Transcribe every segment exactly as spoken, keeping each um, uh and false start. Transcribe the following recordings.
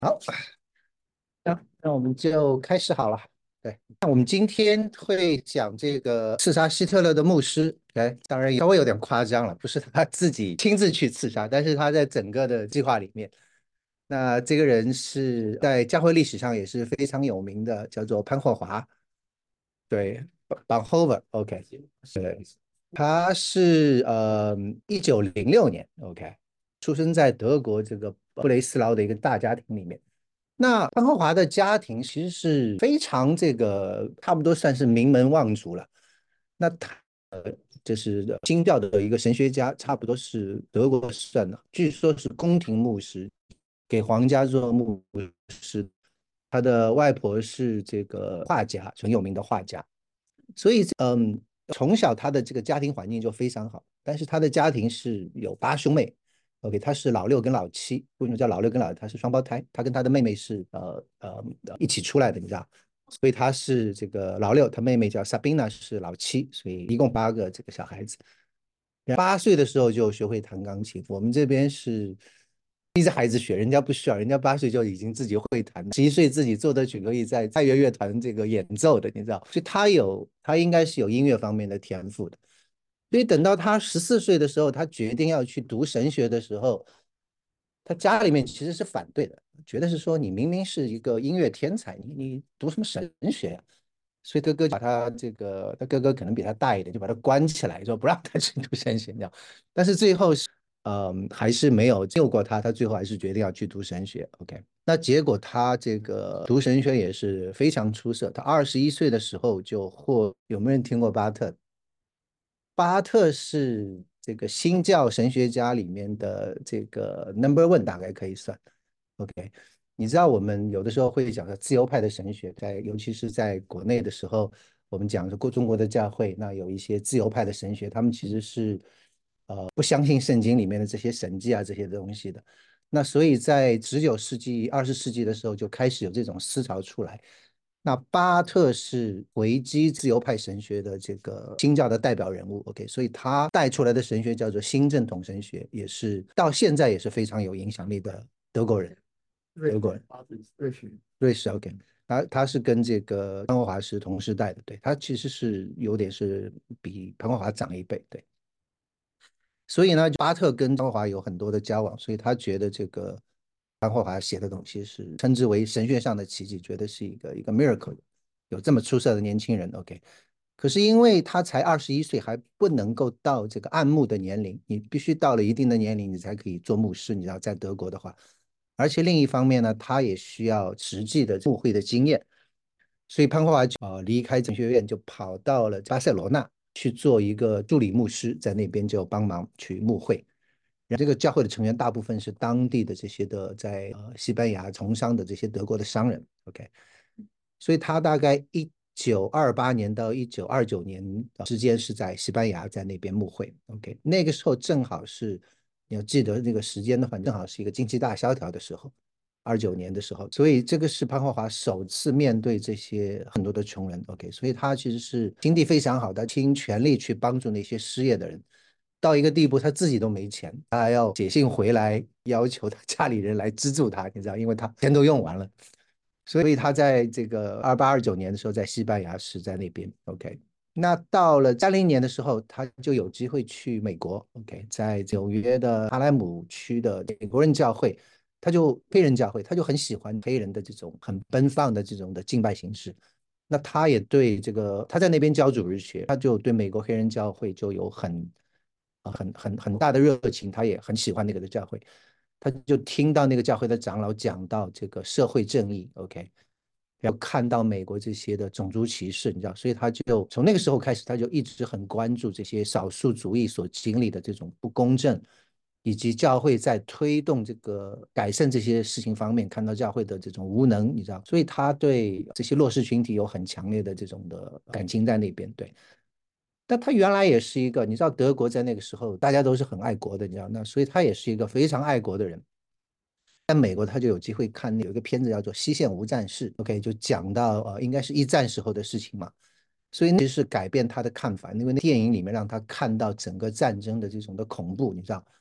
好，那那我们就开始好了。对，那我们今天会讲这个刺杀希特勒的牧师。哎，当然也稍微有点夸张了，不是他自己亲自去刺杀，但是他在整个的计划里面。那这个人是在教会历史上也是非常有名的，叫做潘霍华。对，Bonhoeffer，OK，对，他是呃一九零六年，OK，出生在德国这个布雷斯劳的一个大家庭里面。那潘霍华的家庭其实是非常这个，差不多算是名门望族了。那他呃，这是新教的一个神学家，差不多是德国算的，据说是宫廷牧师，给皇家做牧师。他的外婆是这个画家，很有名的画家。所以嗯，从小他的这个家庭环境就非常好，但是他的家庭是有八兄妹，OK，他是老六跟老七。为什么叫老六跟老七？他是双胞胎，他跟他的妹妹是呃呃一起出来的，你知道，所以他是这个老六，他妹妹叫 Sabina 是老七，所以一共八个这个小孩子。八岁的时候就学会弹钢琴，我们这边是逼着孩子学，人家不需要，人家八岁就已经自己会弹，十一岁自己奏得曲可以在爱乐乐团这个演奏的，你知道，所以他有他应该是有音乐方面的天赋的。所以等到他十四岁的时候，他决定要去读神学的时候，他家里面其实是反对的，觉得是说你明明是一个音乐天才，你你读什么神学呀、所以哥哥把他这个，他哥哥可能比他大一点，就把他关起来，说不让他去读神学，这样。但是最后是，嗯，还是没有救过他，他最后还是决定要去读神学。OK，那结果他这个读神学也是非常出色，他二十一岁的时候就获，有没有人听过巴特？巴特是这个新教神学家里面的这个 number one，大概可以算。OK，你知道我们有的时候会讲的自由派的神学，在尤其是在国内的时候，我们讲过中国的教会，那有一些自由派的神学，他们其实是呃不相信圣经里面的这些神迹啊这些东西的。那所以在十九世纪、二十世纪的时候就开始有这种思潮出来。那巴特是维基自由派神学的这个新教的代表人物，OK，所以他带出来的神学叫做新正统神学，也是到现在也是非常有影响力的德国人。德国人，瑞士，瑞士，OK，他他是跟这个潘国华是同时代的，对，他其实是有点是比潘国华长一辈，对。所以呢，巴特跟张国华有很多的交往，所以他觉得这个张国华写的东西是称之为神学上的奇迹，觉得是一个一个 miracle，有这么出色的年轻人，OK。可是因为他才二十一岁，还不能够到这个按牧的年龄，你必须到了一定的年龄，你才可以做牧师。你知道，在德国的话，而且另一方面呢，他也需要实际的牧会的经验，所以潘华就呃离开神学院，就跑到了巴塞罗那去做一个助理牧师，在那边就帮忙去牧会。这个教会的成员大部分是当地的这些的在呃西班牙从商的这些德国的商人，OK，所以他大概一九二八年到一九二九年之间是在西班牙在那边牧会，OK，那个时候正好是你要记得那个时间的话，正好是一个经济大萧条的时候，二九年的时候，所以这个是潘霍华首次面对这些很多的穷人，OK，所以他其实是心地非常好的，倾全力去帮助那些失业的人。到一个地步，他自己都没钱，他还要写信回来要求他家里人来资助他，你知道，因为他钱都用完了。所以他在这个二八二九年的时候，在西班牙是在那边，OK。那到了三零年的时候，他就有机会去美国，OK，在纽约的哈莱姆区的美国人教会，他就黑人教会，他就很喜欢黑人的这种很奔放的这种的敬拜形式。那他也对这个他在那边教主日学，他就对美国黑人教会就有很啊很很很大的热情，他也很喜欢那个的教会。他就听到那个教会的长老讲到这个社会正义，OK，然后看到美国这些的种族歧视，你知道，所以他就从那个时候开始，他就一直很关注这些少数族裔所经历的这种不公正，以及教会在推动这个改善这些事情方面，看到教会的这种无能，你知道，所以他对这些弱势群体有很强烈的这种的感情在那边，对。但他原来也是一个，你知道德国在那个时候大家都是很爱国的，你知道，那所以他也是一个非常爱国的人。在美国，他就有机会看有一个片子叫做《西线无战事》，OK，就讲到呃，应该是一战时候的事情嘛，所以那是改变他的看法，因为那电影里面让他看到整个战争的这种的恐怖，你知道，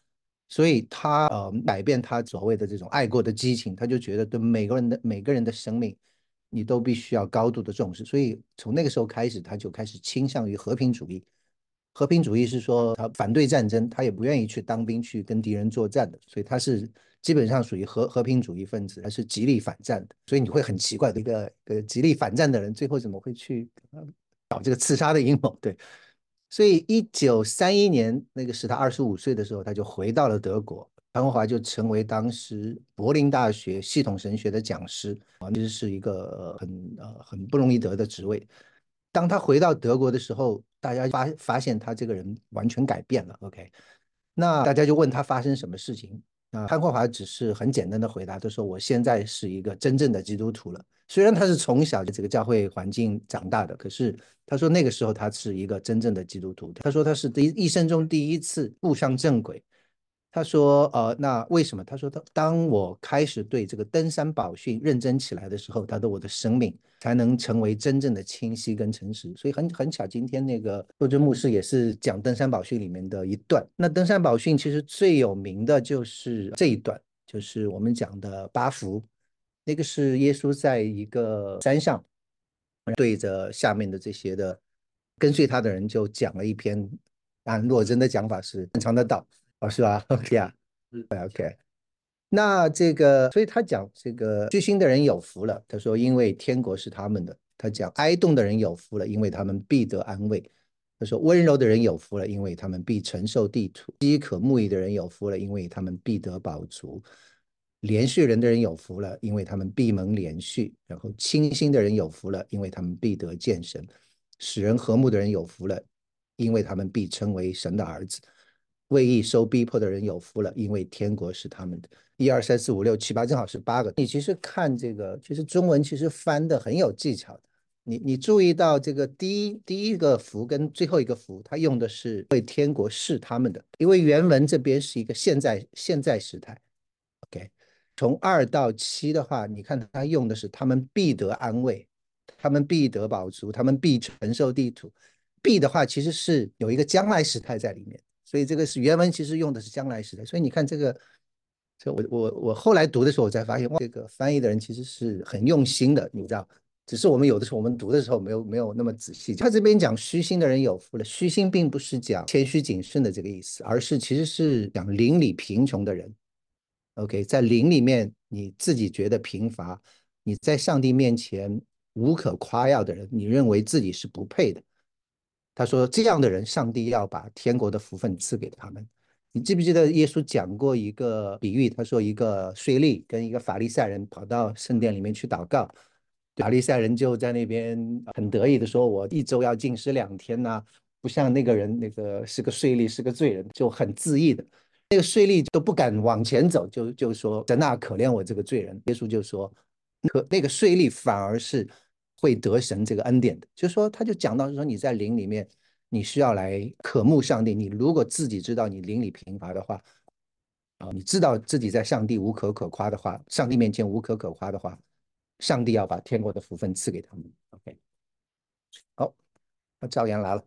所以他呃改变他所谓的这种爱国的激情，他就觉得对每个人的每个人的生命，你都必须要高度的重视。所以从那个时候开始，他就开始倾向于和平主义。和平主义是说他反对战争，他也不愿意去当兵去跟敌人作战的，所以他是基本上属于和和平主义分子，他是极力反战的。所以你会很奇怪的一个一个极力反战的人，最后怎么会去搞这个刺杀的阴谋？对，所以一九三一年那个时他二十五岁的时候，他就回到了德国，潘国华就成为当时柏林大学系统神学的讲师啊，这是一个很呃很不容易得的职位。当他回到德国的时候，大家发发现他这个人完全改变了。OK，那大家就问他发生什么事情。啊，潘霍华只是很简单的回答，他说：“我现在是一个真正的基督徒了。虽然他是从小这个教会环境长大的，可是他说那个时候他是一个真正的基督徒。他说他是第一一生中第一次步上正轨。他说，呃，那为什么？他说，当当我开始对这个登山宝训认真起来的时候，他的我的生命才能成为真正的清晰跟诚实。所以很很巧，今天那个多尊牧师也是讲登山宝训里面的一段。那登山宝训其实最有名的就是这一段，就是我们讲的八福。那个是耶稣在一个山上对着下面的这些的跟随他的人就讲了一篇，按洛真的讲法是很长的道。哦，是吧？OK 啊，OK。那这个，所以他讲这个虚心的人有福了。他说，因为天国是他们的。他讲哀痛的人有福了，因为他们必得安慰。他说温柔的人有福了，因为他们必承受地土。饥渴慕义的人有福了，因为他们必得饱足。连续人的人有福了，因为他们必蒙连续。然后清心的人有福了，因为他们必得见神。使人和睦的人有福了，因为他们必称为神的儿子。为义受逼迫的人有福了，因为天国是他们的。一二三四五六七八，正好是八个。你其实看这个，其实中文其实翻的很有技巧的。你你注意到这个第一第一个福跟最后一个福，它用的是为天国是他们的，因为原文这边是一个现在现在时态。OK，从二到七的话，你看它用的是他们必得安慰，他们必得饱足，他们必承受地土。必的话其实是有一个将来时态在里面，所以这个是原文其实用的是将来时态。所以你看这个，这我我我后来读的时候，我才发现，哇，这个翻译的人其实是很用心的，你知道。只是我们有的时候我们读的时候没有没有那么仔细。他这边讲虚心的人有福了，虚心并不是讲谦虚谨慎的这个意思，而是其实是讲邻里贫穷的人。OK，在灵里面你自己觉得贫乏，你在上帝面前无可夸耀的人，你认为自己是不配的。他说这样的人，上帝要把天国的福分赐给他们。你记不记得耶稣讲过一个比喻？他说一个税吏跟一个法利赛人跑到圣殿里面去祷告，法利赛人就在那边很得意的说：“我一周要禁食两天呐、啊不像那个人，那个是个税吏，是个罪人，就很自意的。那个税吏都不敢往前走，就就说神啊，可怜我这个罪人。耶稣就说，可那个税吏反而是会得神这个恩典的。就是说，他就讲到说你在灵里面，你需要来渴慕上帝。你如果自己知道你灵里贫乏的话，啊，你知道自己在上帝无可可夸的话，上帝面前无可可夸的话，上帝要把天国的福分赐给他们。OK，好，那赵岩来了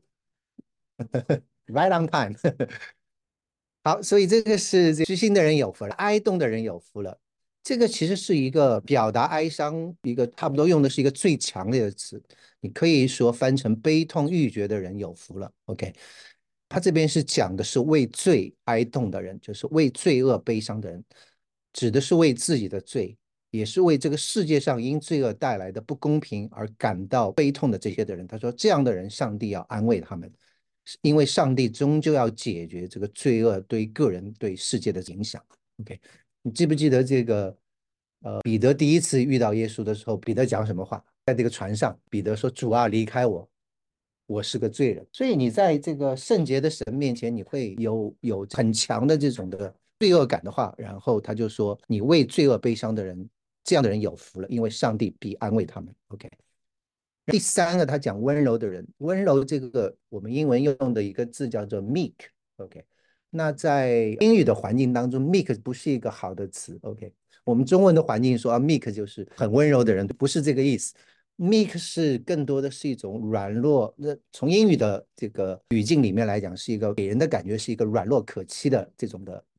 ，right on time 好，所以这个是虚心的人有福了，哀痛的人有福了。这个其实是一个表达哀伤，一个差不多用的是一个最强烈的词，你可以说翻成悲痛欲绝的人有福了。OK，他这边是讲的是为罪哀痛的人，就是为罪恶悲伤的人，指的是为自己的罪，也是为这个世界上因罪恶带来的不公平而感到悲痛的这些的人。他说，这样的人，上帝要安慰他们。因为上帝终究要解决这个罪恶对个人对世界的影响。OK，你记不记得这个？呃，彼得第一次遇到耶稣的时候，彼得讲什么话？在这个船上，彼得说：“主啊，离开我，我是个罪人。”所以你在这个圣洁的神面前，你会有有很强的这种的罪恶感的话，然后他就说：“你为罪恶悲伤的人，这样的人有福了，因为上帝必安慰他们。”OK，第三个，他讲温柔的人，温柔这个我们英文用的一个字叫做 meek，OK，那在英语的环境当中，meek 不是一个好的词，OK，我们中文的环境说啊，meek 就是很温柔的人，不是这个意思，meek 是更多的是一种软弱，那从英语的这个语境里面来讲，是一个给人的感觉是一个软弱可欺的这种的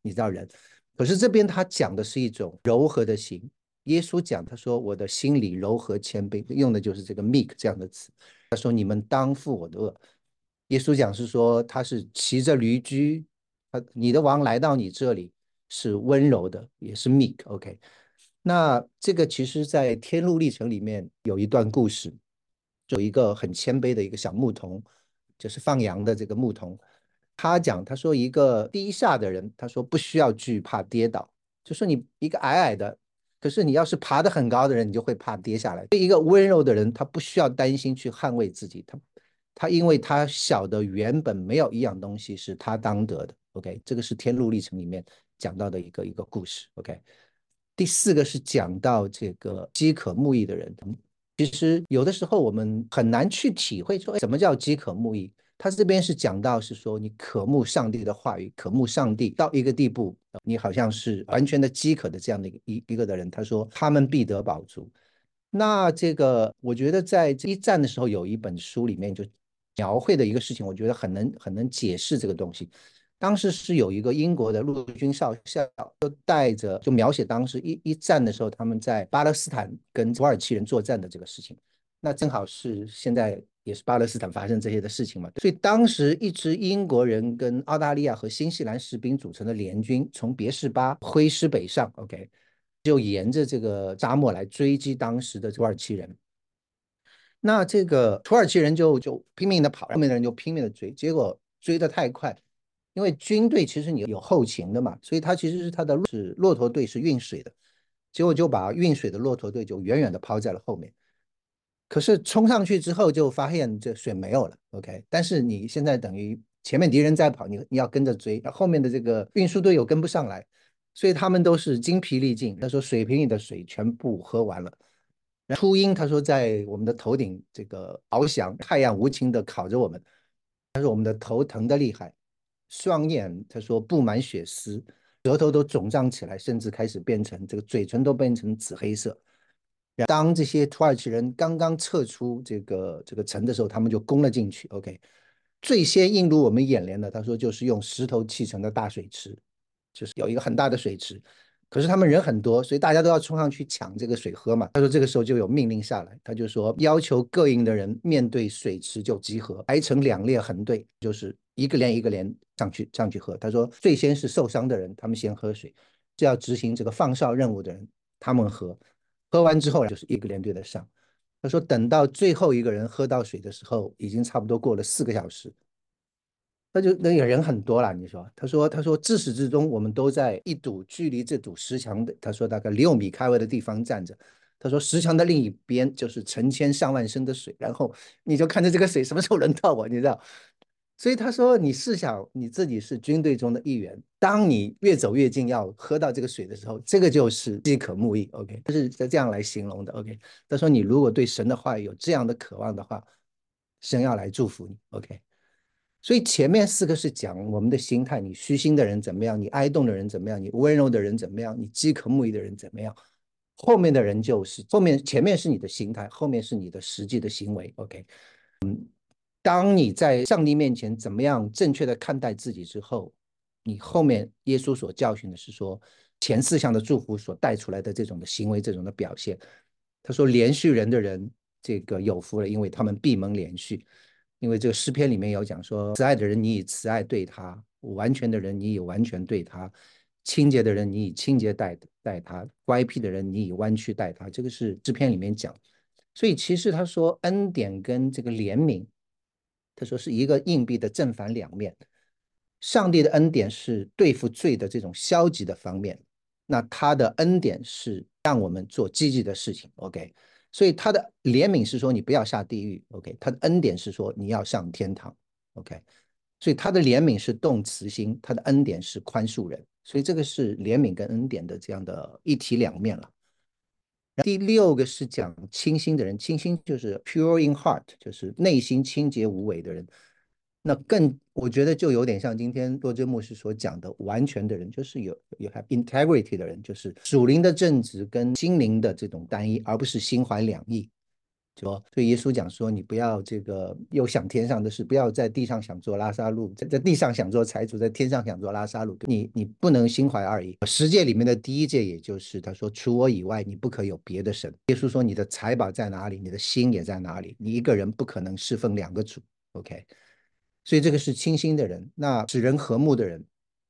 你知道人。可是这边他讲的是一种柔和的心。耶稣讲，他说我的心里柔和谦卑，用的就是这个 meek 这样的词。他说你们当负我的恶。耶稣讲是说他是骑着驴驹，他你的王来到你这里是温柔的，也是 meek。OK，那这个其实在天路历程里面有一段故事，有一个很谦卑的一个小牧童，就是放羊的这个牧童。他讲，他说一个低下的人，他说不需要惧怕跌倒，就说你一个矮矮的，可是你要是爬得很高的人，你就会怕跌下来。一个温柔的人，他不需要担心去捍卫自己，他他因为他晓得原本没有一样东西是他当得的。OK，这个是天路历程里面讲到的一个一个故事。OK，第四个是讲到这个饥渴慕义的人。其实有的时候我们很难去体会说，什么叫饥渴慕义。他这边是讲到是说，你渴慕上帝的话语，渴慕上帝到一个地步，你好像是完全的饥渴的这样的一个一一个的人。他说他们必得饱足。那这个我觉得在一战的时候有一本书里面就描绘的一个事情，我觉得很能很能解释这个东西。当时是有一个英国的陆军少校，就带着就描写当时一一战的时候，他们在巴勒斯坦跟土耳其人作战的这个事情。那正好是现在也是巴勒斯坦发生这些的事情嘛，所以当时一支英国人跟澳大利亚和新西兰士兵组成的联军从别是巴挥师北上。 OK， 就沿着这个沙漠来追击当时的土耳其人。那这个土耳其人就就拼命的跑，后面的人就拼命的追，结果追得太快，因为军队其实你有后勤的嘛，所以他其实是他的是骆驼队是运水的，结果就把运水的骆驼队就远远的抛在了后面。可是冲上去之后就发现这水没有了。 OK， 但是你现在等于前面敌人在跑，你你要跟着追，后面的这个运输队又跟不上来，所以他们都是精疲力尽。他说水瓶里的水全部喝完了。秃鹰他说在我们的头顶这个翱翔，太阳无情的烤着我们，他说我们的头疼的厉害，双眼他说布满血丝，舌头都肿胀起来，甚至开始变成这个嘴唇都变成紫黑色。当这些土耳其人刚刚撤出这个这个城的时候，他们就攻了进去。OK， 最先映入我们眼帘的，他说就是用石头砌成的大水池，就是有一个很大的水池。可是他们人很多，所以大家都要冲上去抢这个水喝嘛。他说这个时候就有命令下来，他就说要求各营的人面对水池就集合，排成两列横队，就是一个连一个连上去上去喝。他说最先是受伤的人，他们先喝水，就要执行这个放哨任务的人，他们喝。喝完之后就是一个连队的上。他说等到最后一个人喝到水的时候，已经差不多过了四个小时。那就那个人很多了，你说？他说他说自始至终我们都在一堵距离这堵石墙的，他说大概六米开外的地方站着。他说石墙的另一边就是成千上万升的水，然后你就看着这个水什么时候轮到我，你知道？所以他说你试想你自己是军队中的一员，当你越走越近要喝到这个水的时候，这个就是饥渴慕义。 OK， 这是这样来形容的。 OK， 他说你如果对神的话有这样的渴望的话，神要来祝福你。 OK，所以前面四个是讲我们的心态，你虚心的人怎么样，你哀恸的人怎么样，你温柔的人怎么样，你饥渴慕义的人怎么样。后面的人就是后面前面是你的心态，后面是你的实际的行为。 OK， 当你在上帝面前怎么样正确的看待自己之后，你后面耶稣所教训的是说前四项的祝福所带出来的这种的行为，这种的表现。他说连续人的人这个有福了，因为他们闭门连续。因为这个诗篇里面有讲说，慈爱的人你以慈爱对他，完全的人你以完全对他，清洁的人你以清洁待待他，乖僻的人你以弯曲待他。这个是诗篇里面讲。所以其实他说恩典跟这个怜悯，他说是一个硬币的正反两面。上帝的恩典是对付罪的这种消极的方面，那他的恩典是让我们做积极的事情。 OK， 所以他的怜悯是说你不要下地狱。 OK， 他的恩典是说你要上天堂。 OK， 所以他的怜悯是动慈心，他的恩典是宽恕人，所以这个是怜悯跟恩典的这样的一体两面了。第六个是讲清心的人，清心就是 pure in heart， 就是内心清洁无伪的人。那更我觉得就有点像今天洛真牧师所讲的完全的人，就是有有 have integrity 的人，就是属灵的正直跟心灵的这种单一，而不是心怀两意。 对耶稣讲说，你不要这个又想天上的事，不要在地上想做拉撒路，在在地上想做财主，在天上想做拉撒路。你你不能心怀二意。十诫里面的第一诫，也就是他说，除我以外，你不可有别的神。耶稣说，你的财宝在哪里，你的心也在哪里。你一个人不可能侍奉两个主。OK，所以这个是清心的人。那使人和睦的人，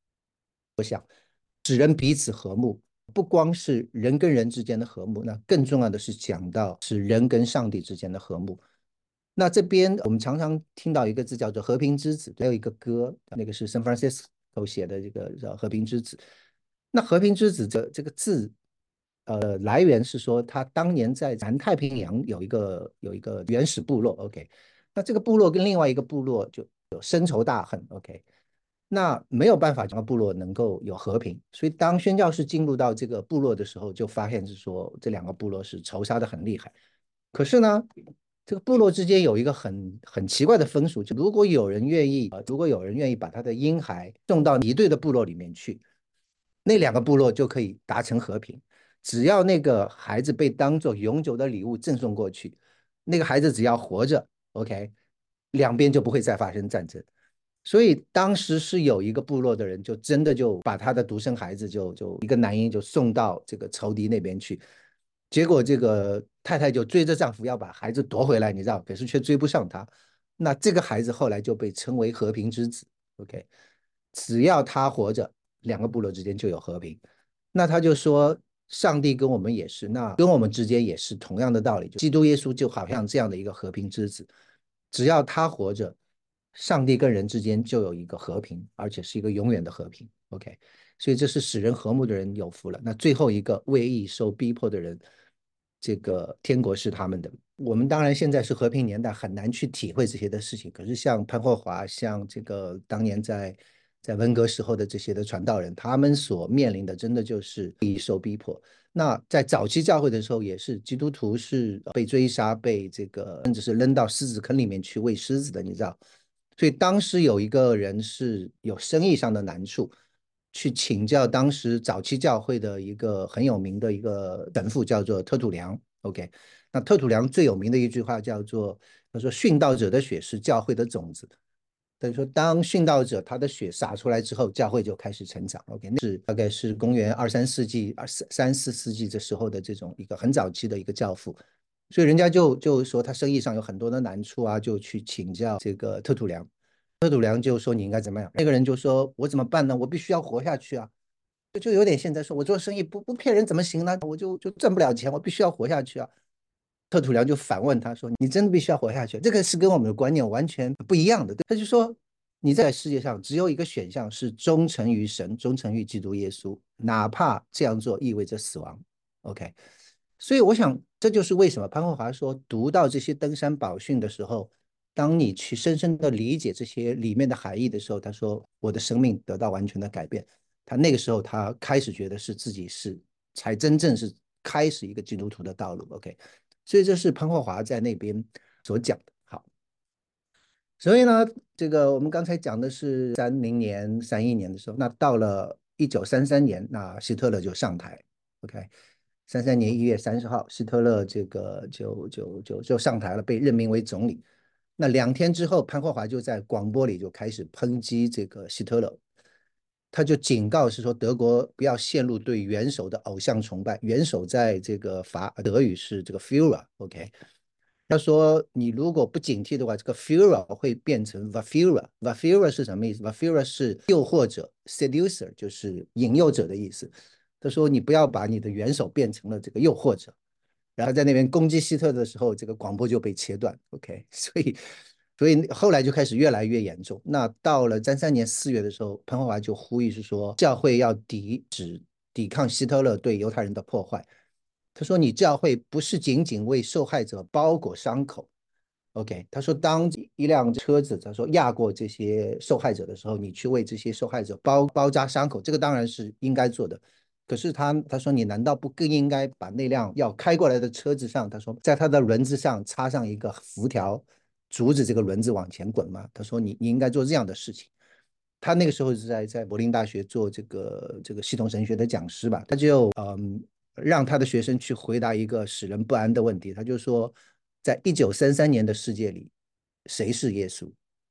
使人彼此和睦。不光是人跟人之间的和睦，那更重要的是讲到是人跟上帝之间的和睦。那这边我们常常听到一个字叫做和平之子，还有一个歌，那个是 San Francisco 写的这个叫和平之子。那和平之子这这个字，呃，来源是说他当年在南太平洋有一个有一个原始部落，OK，那这个部落跟另外一个部落就有深仇大恨，OK，那没有办法让部落能够有和平，所以当宣教士进入到这个部落的时候，就发现是说这两个部落是仇杀的很厉害。可是呢，这个部落之间有一个很很奇怪的风俗，就如果有人愿意，呃，如果有人愿意把他的婴孩送到敌对的部落里面去，那两个部落就可以达成和平。只要那个孩子被当做永久的礼物赠送过去，那个孩子只要活着，OK，两边就不会再发生战争。所以当时是有一个部落的人，就真的就把他的独生孩子就就一个男婴就送到这个仇敌那边去，结果这个太太就追着丈夫要把孩子夺回来，你知道，可是却追不上他。那这个孩子后来就被称为和平之子。OK，只要他活着，两个部落之间就有和平。那他就说，上帝跟我们也是，那跟我们之间也是同样的道理。基督耶稣就好像这样的一个和平之子，只要他活着，上帝跟人之间就有一个和平，而且是一个永远的和平。OK，所以这是使人和睦的人有福了。那最后一个为义受逼迫的人，这个天国是他们的。我们当然现在是和平年代，很难去体会这些的事情。可是像潘霍华，像这个当年在在文革时候的这些的传道人，他们所面临的真的就是受逼迫。那在早期教会的时候，也是基督徒是被追杀，被这个甚至是扔到狮子坑里面去喂狮子的，你知道。所以当时有一个人是有生意上的难处，去请教当时早期教会的一个很有名的一个神父，叫做特土良。OK，那特土良最有名的一句话叫做：他说殉道者的血是教会的种子。等于说，当殉道者他的血洒出来之后，教会就开始成长。OK，那是大概是公元二三世纪、二三三四世纪这时候的这种一个很早期的一个教父。所以人家就就说他生意上有很多的难处啊，就去请教这个特土良。特土良就说你应该怎么样？那个人就说我怎么办呢？我必须要活下去啊！就就有点现在说我做生意不不骗人怎么行呢？我就就挣不了钱，我必须要活下去啊！特土良就反问他说：“你真的必须要活下去？这个是跟我们的观念完全不一样的。”他就说：“你在世界上只有一个选项是忠诚于神，忠诚于基督耶稣，哪怕这样做意味着死亡。” OK，所以我想这就是为什么潘霍华说，读到这些登山宝训的时候，当你去深深的理解这些里面的含义的时候，他说我的生命得到完全的改变。他那个时候他开始觉得是自己是才真正是开始一个基督徒的道路。OK。所以这是潘霍华在那边所讲的。好，所以呢，这个我们刚才讲的是三零年、三一年的时候，那到了一九三三年，那希特勒就上台。OK，三三年一月三十号，希特勒这个就就就就上台了，被任命为总理。那两天之后，潘霍华就在广播里就开始抨击这个希特勒，他就警告是说德国不要陷入对元首的偶像崇拜。元首在这个法德语是这个 Führer，OK，他说你如果不警惕的话，这个 Führer 会变成 Verführer。Verführer 是什么意思？Verführer 是诱惑者 ，seducer 就是引诱者的意思。他说你不要把你的元首变成了这个诱惑者。然后在那边攻击希特的时候，这个广播就被切断。OK，所以所以后来就开始越来越严重。那到了三三年四月的时候，潘霍华就呼吁是说，教会要抵止抵抗希特勒对犹太人的破坏。他说，你教会不是仅仅为受害者包裹伤口。OK，他说，当一辆车子他说压过这些受害者的时候，你去为这些受害者包包扎伤口，这个当然是应该做的。可是他他说，你难道不更应该把那辆要开过来的车子上，他说在它的轮子上插上一个辐条，阻止这个轮子往前滚吗？他说你你应该做这样的事情。他那个时候是在在柏林大学做这个这个系统神学的讲师吧，他就嗯让他的学生去回答一个使人不安的问题，他就说在一九三三年的世界里，谁是耶稣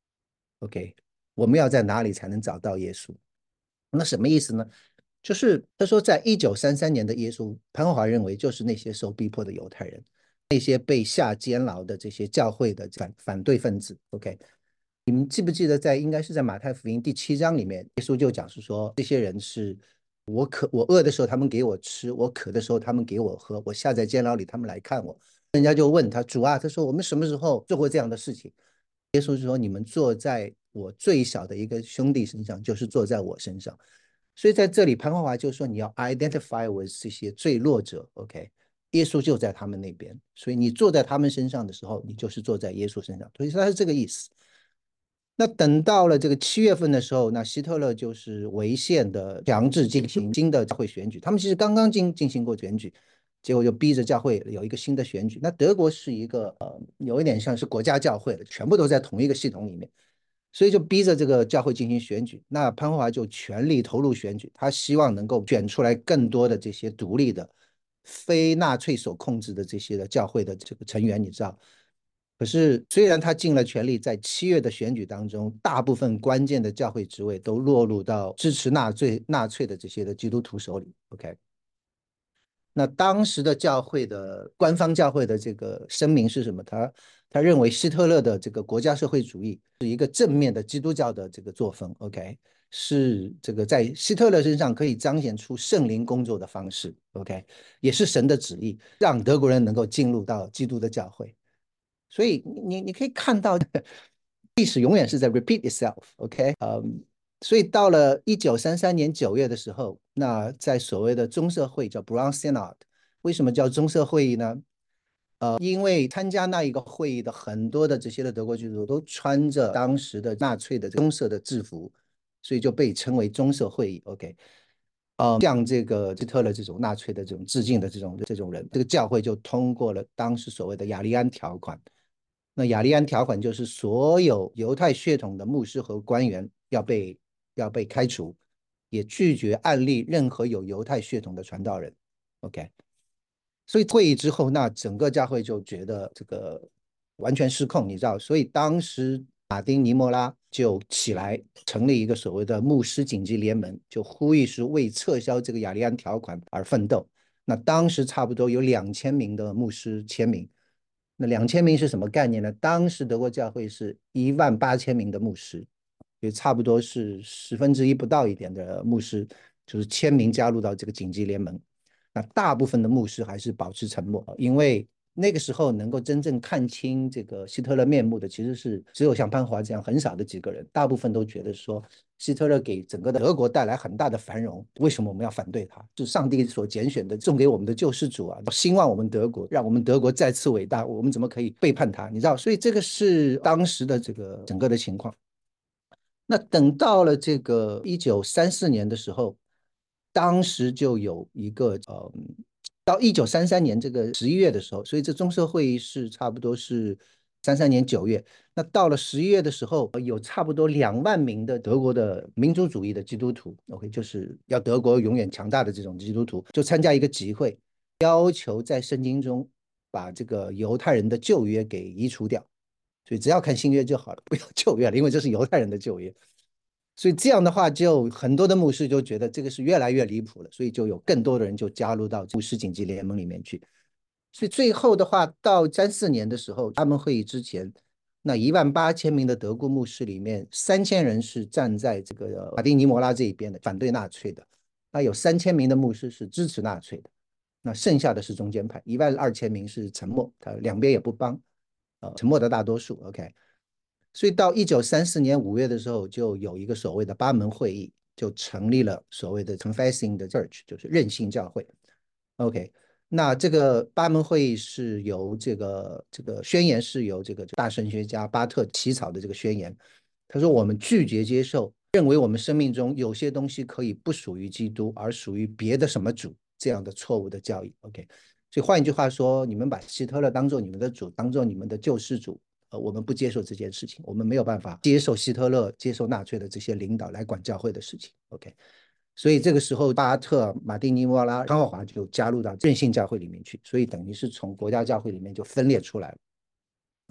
？OK，我们要在哪里才能找到耶稣？那什么意思呢？就是他说，在一九三三年的耶稣，潘霍华认为就是那些受逼迫的犹太人，那些被下监牢的这些教会的反反对分子。OK，你们记不记得在应该是在马太福音第七章里面，耶稣就讲是说，这些人是我渴我饿的时候他们给我吃，我渴的时候他们给我喝，我下在监牢里他们来看我。人家就问他主啊，他说我们什么时候做过这样的事情？耶稣说你们坐在我最小的一个兄弟身上，就是坐在我身上。所以在这里，潘霍华就说你要 identify with 这些最弱者 ，OK， 耶稣就在他们那边，所以你坐在他们身上的时候，你就是坐在耶稣身上，所以他是这个意思。那等到了这个七月份的时候，那希特勒就是违宪的强制进行新的教会选举，他们其实刚刚进进行过选举，结果就逼着教会有一个新的选举。那德国是一个呃有一点像是国家教会的，全部都在同一个系统里面，所以就逼着这个教会进行选举。那潘霍华就全力投入选举，他希望能够选出来更多的这些独立的、非纳粹所控制的这些的教会的这个成员，你知道。可是，虽然他尽了全力，在七月的选举当中，大部分关键的教会职位都落入到支持纳粹、纳粹的这些的基督徒手里。OK，那当时的教会的官方教会的这个声明是什么？他他认为希特勒的这个国家社会主义是一个正面的基督教的这个作风。OK，是这个在希特勒身上可以彰显出圣灵工作的方式。OK，也是神的旨意，让德国人能够进入到基督的教会。所以你你可以看到，历史永远是在 repeat itself，OK，、okay? 嗯，所以到了一九三三年九月的时候，那在所谓的棕色会议叫 Brown Synod， 为什么叫棕色会议呢？呃，因为参加那一个会议的很多的这些的德国基督徒都穿着当时的纳粹的棕色的制服，所以就被称为棕色会议。OK，呃，像这个希特勒这种纳粹的这种致敬的这种这种人，这个教会就通过了当时所谓的雅利安条款。那雅利安条款就是所有犹太血统的牧师和官员要被要被开除，也拒绝案例任何有犹太血统的传道人。OK，所以会议之后，那整个教会就觉得这个完全失控，你知道，所以当时马丁尼莫拉就起来成立一个所谓的牧师紧急联盟，就呼吁是为撤销这个雅利安条款而奋斗。那当时差不多有两千名的牧师签名。那两千名是什么概念呢？当时德国教会是一万八千名的牧师，也差不多是十分之一不到一点的牧师，就是签名加入到这个紧急联盟。那大部分的牧师还是保持沉默，因为那个时候能够真正看清这个希特勒面目的，其实是只有像潘华这样很少的几个人，大部分都觉得说希特勒给整个的德国带来很大的繁荣，为什么我们要反对他？是上帝所拣选的，送给我们的救世主啊，兴旺我们德国，让我们德国再次伟大，我们怎么可以背叛他？你知道，所以这个是当时的这个整个的情况。那等到了这个一九三四年的时候，当时就有一个呃，到一九三三年这个十一月的时候，所以这棕色会议是差不多是三三年九月。那到了十一月的时候，有差不多两万名的德国的民族主义的基督徒，OK，就是要德国永远强大的这种基督徒，就参加一个集会，要求在圣经中把这个犹太人的旧约给移除掉。所以只要看新约就好了，不要旧约了，因为这是犹太人的旧约。所以这样的话，就很多的牧师就觉得这个是越来越离谱了，所以就有更多的人就加入到牧师紧急联盟里面去。所以最后的话，到三四年的时候，他们会议之前，那一万八千名的德国牧师里面，三千人是站在这个马丁尼摩拉这一边的，反对纳粹的。那有三千名的牧师是支持纳粹的，那剩下的是中间派，一万二千名是沉默，他两边也不帮，呃，沉默的大多数。OK。所以到一九三四年五月的时候，就有一个所谓的巴门会议，就成立了所谓的 Confessing the Church， 就是任性教会。OK，那这个巴门会议是由这个这个宣言是由这个大神学家巴特起草的这个宣言。他说我们拒绝接受，认为我们生命中有些东西可以不属于基督，而属于别的什么主这样的错误的教义。OK，所以换一句话说，你们把希特勒当做你们的主，当做你们的救世主。呃，我们不接受这件事情，我们没有办法接受希特勒、接受纳粹的这些领导来管教会的事情。OK，所以这个时候，巴特、马丁尼莫拉、康霍华就加入到任性教会里面去，所以等于是从国家教会里面就分裂出来了。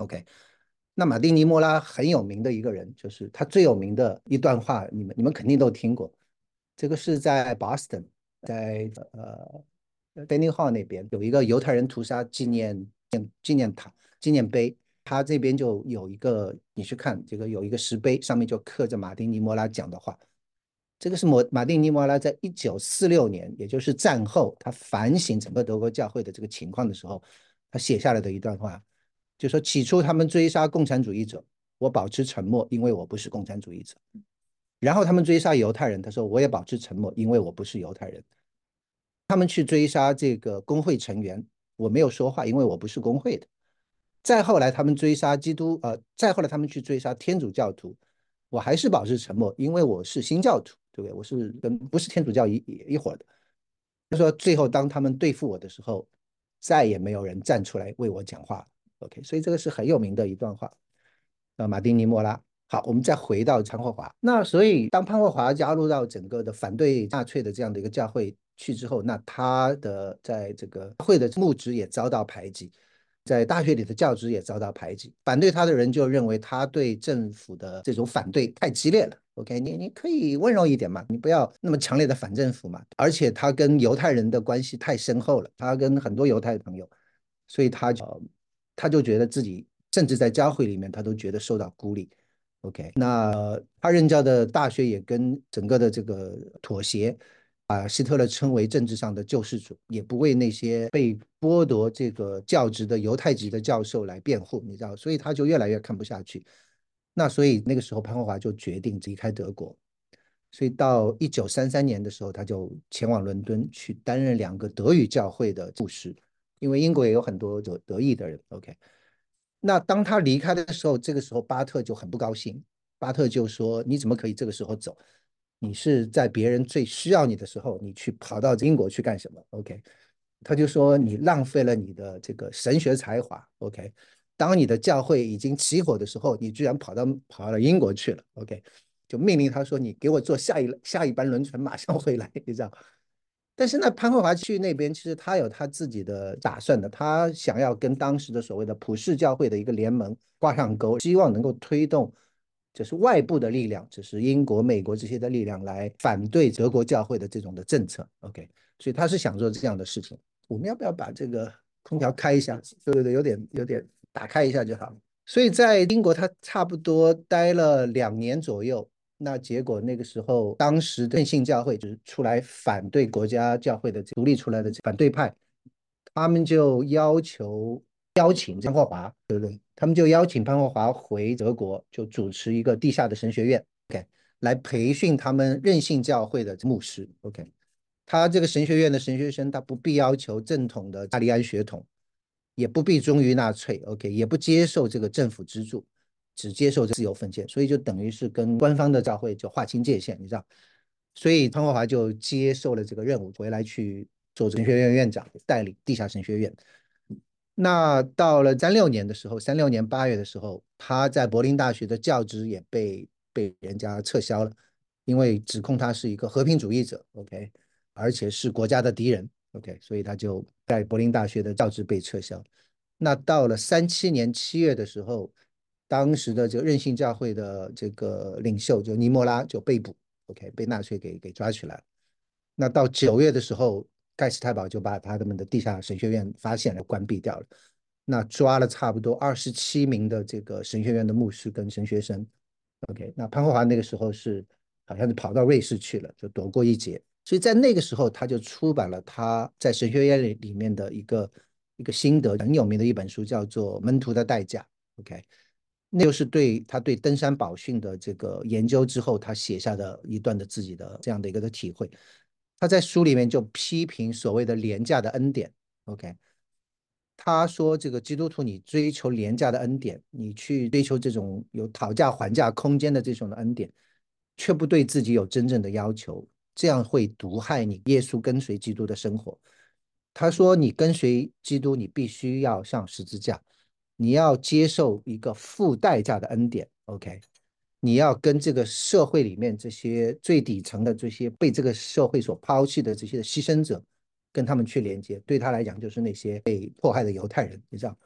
OK，那马丁尼莫拉很有名的一个人，就是他最有名的一段话，你们你们肯定都听过。这个是在 Boston，在呃 Faneuil Hall 那边有一个犹太人屠杀纪念纪念塔纪念碑，他这边就有一个，你去看这个有一个石碑，上面就刻着马丁尼莫拉讲的话。这个是马马丁尼莫拉在一九四六年，也就是战后，他反省整个德国教会的这个情况的时候，他写下来的一段话，就说起初他们追杀共产主义者，我保持沉默，因为我不是共产主义者。然后他们追杀犹太人，他说我也保持沉默，因为我不是犹太人。他们去追杀这个工会成员，我没有说话，因为我不是工会的。再后来他们追杀基督，呃，再后来他们去追杀天主教徒，我还是保持沉默，因为我是新教徒，对不对？我是跟不是天主教一一伙的。他说最后当他们对付我的时候，再也没有人站出来为我讲话。OK，所以这个是很有名的一段话。呃，马丁尼莫拉。好，我们再回到潘霍华。那所以当潘霍华加入到整个的反对纳粹的这样的一个教会去之后，那他的在这个会的牧职也遭到排挤，在大学里的教职也遭到排挤。反对他的人就认为他对政府的这种反对太激烈了。OK，你你可以温柔一点嘛，你不要那么强烈的反政府嘛。而且他跟犹太人的关系太深厚了，他跟很多犹太朋友，所以他就、呃、他就觉得自己甚至在教会里面他都觉得受到孤立。OK，那他任教的大学也跟整个的这个妥协，把希特勒称为政治上的救世主，也不为那些被剥夺这个教职的犹太籍的教授来辩护，你知道，所以他就越来越看不下去。那所以那个时候潘霍华就决定离开德国，所以到一九三三年的时候，他就前往伦敦去担任两个德语教会的牧师，因为英国也有很多德德裔的人。OK，那当他离开的时候，这个时候巴特就很不高兴。巴特就说：“你怎么可以这个时候走？你是在别人最需要你的时候，你去跑到英国去干什么 ？”OK，他就说你浪费了你的这个神学才华。OK，当你的教会已经起火的时候，你居然跑到跑到英国去了。OK，就命令他说：“你给我坐下一下一班轮船，马上回来。”你知道？但是呢，潘霍华去那边，其实他有他自己的打算的，他想要跟当时的所谓的普世教会的一个联盟挂上钩，希望能够推动，就是外部的力量，就是英国、美国这些的力量来反对德国教会的这种的政策。OK，所以他是想做这样的事情。我们要不要把这个空调开一下？对对对，有点有点打开一下就好。所以在英国，他差不多待了两年左右。那结果那个时候，当时的正信教会就是出来反对国家教会的独立出来的反对派，他们就要求邀请潘霍华，对不对？他们就邀请潘霍华回德国，就主持一个地下的神学院，OK，来培训他们任性教会的牧师，OK。他这个神学院的神学生，他不必要求正统的大利安血统，也不必忠于纳粹 ，OK，也不接受这个政府资助，只接受自由奉献，所以就等于是跟官方的教会就划清界限，你知道？所以潘霍华就接受了这个任务，回来去做神学院院长，带领地下神学院。那到了三六年的时候，三六年八月的时候，他在柏林大学的教职也被被人家撤销了，因为指控他是一个和平主义者，OK，而且是国家的敌人，OK，所以他就在柏林大学的教职被撤销。那到了三七年七月的时候，当时的这个任性教会的这个领袖就尼莫拉就被捕，OK，被纳粹给给抓起来了。那到九月的时候，盖世太保就把他们的地下神学院发现了，关闭掉了。那抓了差不多二十七名的这个神学院的牧师跟神学生。OK，那潘霍华那个时候是好像是跑到瑞士去了，就躲过一劫。所以在那个时候，他就出版了他在神学院里里面的一个一个心得，很有名的一本书，叫做《门徒的代价》。OK，那就是对他对登山宝训的这个研究之后，他写下的一段的自己的这样的一个的体会。他在书里面就批评所谓的廉价的恩典。OK，他说这个基督徒你追求廉价的恩典，你去追求这种有讨价还价空间的这种的恩典，却不对自己有真正的要求，这样会毒害你耶稣跟随基督的生活。他说你跟随基督，你必须要上十字架，你要接受一个付代价的恩典。OK，你要跟这个社会里面这些最底层的这些被这个社会所抛弃的这些牺牲者，跟他们去连接。对他来讲，就是那些被迫害的犹太人，你知道。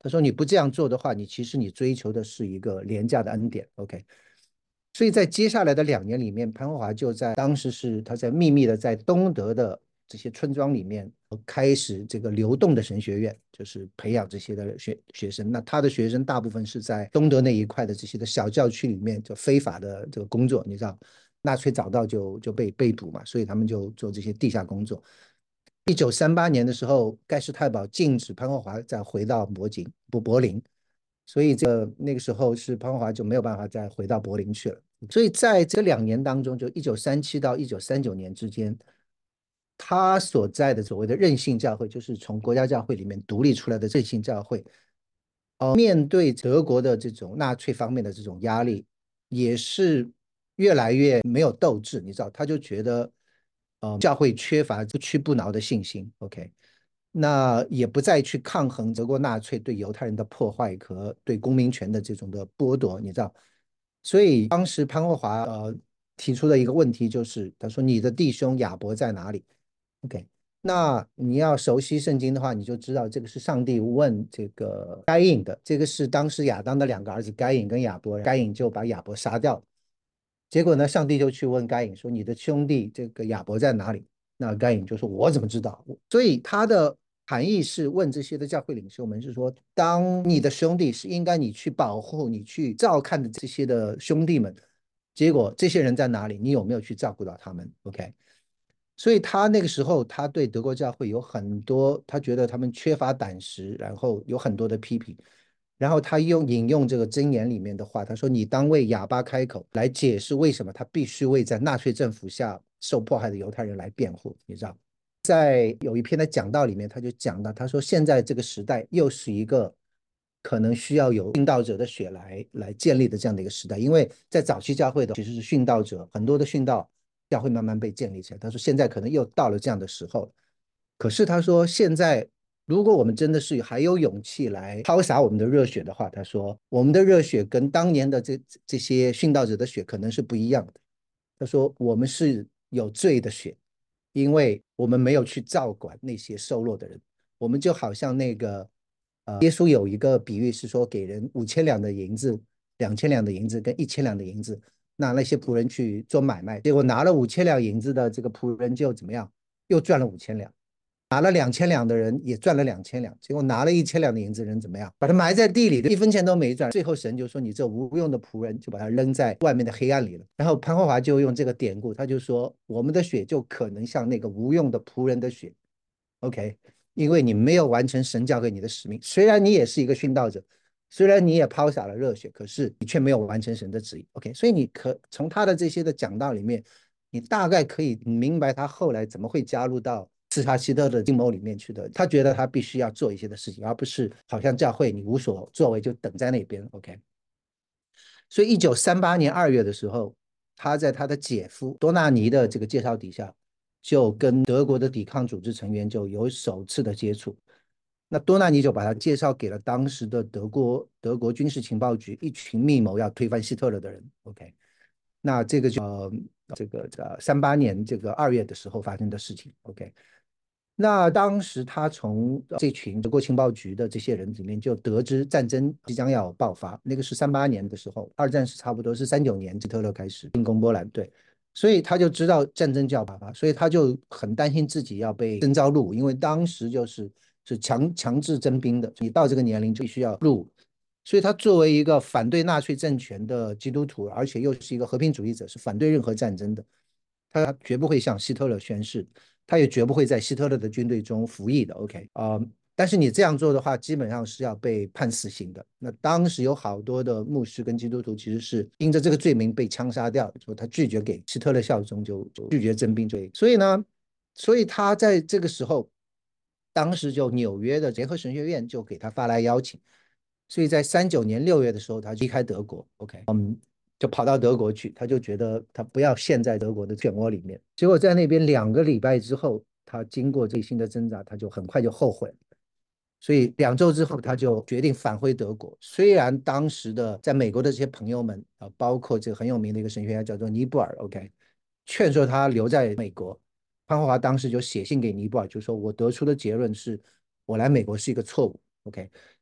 他说你不这样做的话，你其实你追求的是一个廉价的恩典。OK，所以在接下来的两年里面，潘霍华就在当时是他在秘密的在东德的这些村庄里面开始这个流动的神学院，就是培养这些的学学生。那他的学生大部分是在东德那一块的这些的小教区里面就非法的这个工作，你知道，纳粹早到就就被被捕嘛，所以他们就做这些地下工作。一九三八年的时候，盖世太保禁止潘霍华再回到柏林，不柏林，所以这个那个时候是潘霍华就没有办法再回到柏林去了。所以在这两年当中，就一九三七到一九三九年之间，他所在的所谓的任性教会，就是从国家教会里面独立出来的任性教会，呃，面对德国的这种纳粹方面的这种压力，也是越来越没有斗志，你知道，他就觉得，呃，教会缺乏不屈不挠的信心。OK，那也不再去抗衡德国纳粹对犹太人的破坏和对公民权的这种的剥夺，你知道，所以当时潘霍华呃提出的一个问题就是，他说你的弟兄亚伯在哪里？OK，那你要熟悉圣经的话，你就知道这个是上帝问这个该隐的，这个是当时亚当的两个儿子该隐跟亚伯，该隐就把亚伯杀掉，结果呢，上帝就去问该隐说：“你的兄弟这个亚伯在哪里？”那该隐就说：“我怎么知道？”所以他的含义是问这些的教会领袖们是说：当你的兄弟是应该你去保护、你去照看的这些的兄弟们，结果这些人在哪里？你有没有去照顾到他们？OK，所以他那个时候他对德国教会有很多，他觉得他们缺乏胆识，然后有很多的批评。然后他用引用这个箴言里面的话，他说：“你当为哑巴开口，来解释为什么他必须为在纳粹政府下受迫害的犹太人来辩护。”你知道，在有一篇的讲道里面，他就讲到，他说现在这个时代又是一个可能需要有殉道者的血来来建立的这样的一个时代，因为在早期教会的其实是殉道者，很多的殉道教会慢慢被建立起来。他说现在可能又到了这样的时候，可是他说现在如果我们真的是还有勇气来抛洒我们的热血的话，他说我们的热血跟当年的这这些殉道者的血可能是不一样的。他说我们是有罪的血，因为我们没有去照管那些受弱的人，我们就好像那个呃，耶稣有一个比喻是说给人五千两的银子、两千两的银子跟一千两的银子，那那些仆人去做买卖，结果拿了五千两银子的这个仆人就怎么样，又赚了五千两。拿了两千两的人也赚了两千两，结果拿了一千两的银子人怎么样？把他埋在地里，一分钱都没赚。最后神就说：“你这无用的仆人，就把他扔在外面的黑暗里了。”然后潘霍华就用这个典故，他就说：“我们的血就可能像那个无用的仆人的血。” OK，因为你没有完成神交给你的使命，虽然你也是一个殉道者，虽然你也抛洒了热血，可是你却没有完成神的旨意。OK，所以你可从他的这些的讲道里面，你大概可以明白他后来怎么会加入到刺杀希特的阴谋里面去的。他觉得他必须要做一些的事情，而不是好像教会你无所作为就等在那边。OK，所以一九三八年二月的时候，他在他的姐夫多纳尼的这个介绍底下，就跟德国的抵抗组织成员就有首次的接触。那多纳尼就把他介绍给了当时的德国德国军事情报局一群密谋要推翻希特勒的人。OK，那这个就呃这个呃三八年这个二月的时候发生的事情。OK，那当时他从这群德国情报局的这些人里面就得知战争即将要爆发，那个是三八年的时候，二战是差不多是三九年希特勒开始进攻波兰，对，所以他就知道战争就要爆发，所以他就很担心自己要被征召入伍，因为当时就是是强强制征兵的，你到这个年龄就必须要入伍，所以他作为一个反对纳粹政权的基督徒，而且又是一个和平主义者，是反对任何战争的，他绝不会向希特勒宣誓。他也绝不会在希特勒的军队中服役的。OK，呃，但是你这样做的话，基本上是要被判死刑的。那当时有好多的牧师跟基督徒其实是因着这个罪名被枪杀掉，说他拒绝给希特勒效忠，就就拒绝征兵罪。所以呢，所以他在这个时候，当时就纽约的联合神学院就给他发来邀请，所以在三九年六月的时候，他离开德国。OK，嗯，就跑到德国去，他就觉得他不要陷在德国的漩涡里面。结果在那边两个礼拜之后，他经过内心的挣扎，他就很快就后悔了。所以两周之后，他就决定返回德国。虽然当时的在美国的这些朋友们啊，包括这个很有名的一个神学家叫做尼布尔 ，OK，劝说他留在美国。潘霍华当时就写信给尼布尔，就说我得出的结论是，我来美国是一个错误。OK，